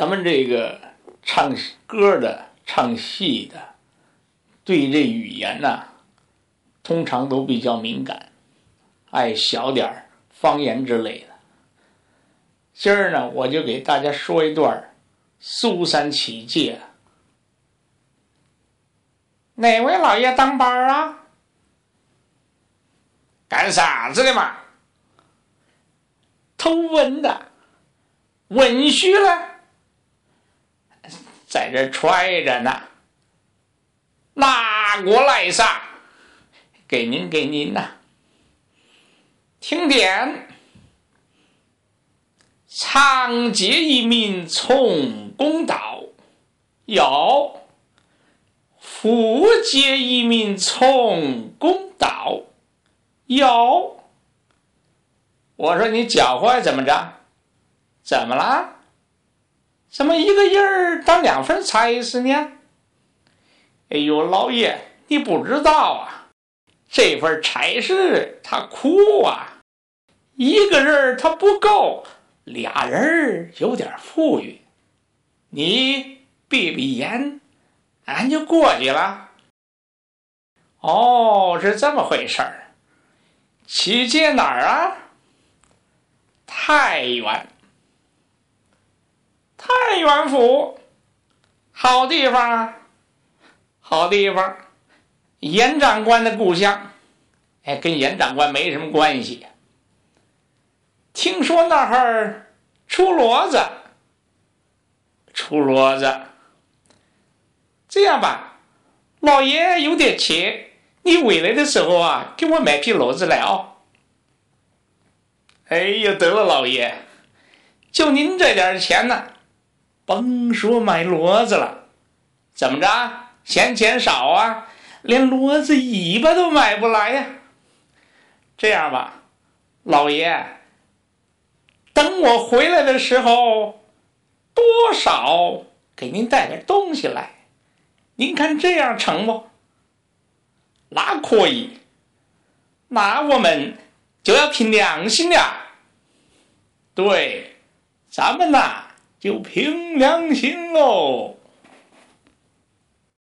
咱们这个唱歌的、唱戏的，对这语言呢，通常都比较敏感，爱小点方言之类的。今儿呢，我就给大家说一段苏三起解。哪位老爷当班啊？干啥子的嘛？偷文的，文虚了，在这揣着呢。拿过来噻，给您呐。听点。长街一名从公道，有富街一名从公道，有。我说你搅和怎么着？怎么了？怎么一个人儿当2份差事呢？哎呦，老爷，你不知道啊，这份差事他苦啊，一个人他不够，2人有点富裕，你闭闭眼，俺就过去了。哦，是这么回事儿。去接哪儿啊？太原。太原府，好地方啊，好地方。严长官的故乡，跟严长官没什么关系。听说那儿出骡子，这样吧，老爷有点钱，你回来的时候啊，给我买匹骡子来哦。哎呦，得了，老爷，就您这点钱呢，甭说买骡子了，怎么着，嫌钱少啊？连骡子尾巴都买不来呀。这样吧，老爷，等我回来的时候，多少给您带点东西来，您看这样成不？那可以，那我们就要凭良心了。对，咱们呐就凭良心喽。